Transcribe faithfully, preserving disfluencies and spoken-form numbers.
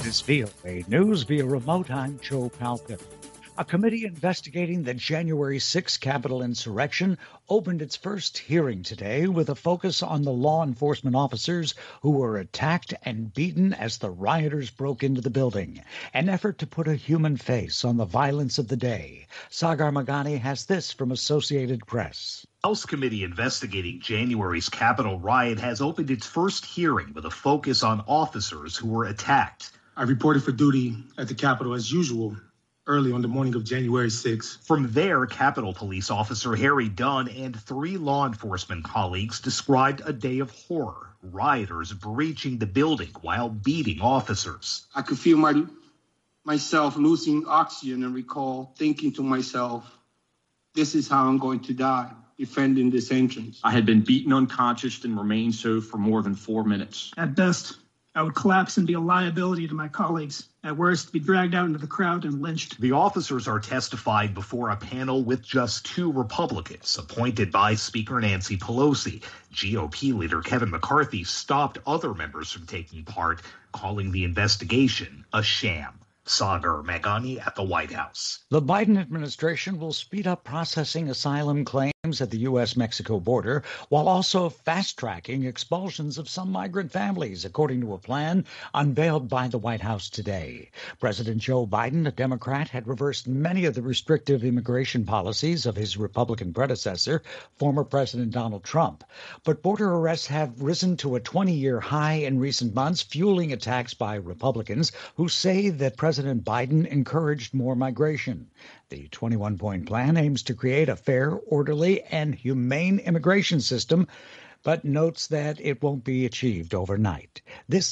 This is V O A News via remote. I'm Joe Palca. A committee investigating the January sixth Capitol insurrection opened its first hearing today with a focus on the law enforcement officers who were attacked and beaten as the rioters broke into the building. An effort to put a human face on the violence of the day. Sagar Meghani has this from Associated Press. House committee investigating January's Capitol riot has opened its first hearing with a focus on officers who were attacked. I reported for duty at the Capitol as usual early on the morning of January sixth. From there, Capitol Police Officer Harry Dunn and three law enforcement colleagues described a day of horror, rioters breaching the building while beating officers. I could feel my myself losing oxygen and recall thinking to myself, this is how I'm going to die, defending this entrance. I had been beaten unconscious and remained so for more than four minutes. At best, I would collapse and be a liability to my colleagues. At worst, be dragged out into the crowd and lynched. The officers are testifying before a panel with just two Republicans, appointed by Speaker Nancy Pelosi. G O P leader Kevin McCarthy stopped other members from taking part, calling the investigation a sham. Sagar Meghani at the White House. The Biden administration will speed up processing asylum claims at the U S Mexico border while also fast-tracking expulsions of some migrant families, according to a plan unveiled by the White House today. President Joe Biden, a Democrat, had reversed many of the restrictive immigration policies of his Republican predecessor, former President Donald Trump. But border arrests have risen to a twenty-year high in recent months, fueling attacks by Republicans who say that President Biden encouraged more migration. The twenty-one point plan aims to create a fair, orderly, and humane immigration system, but notes that it won't be achieved overnight. This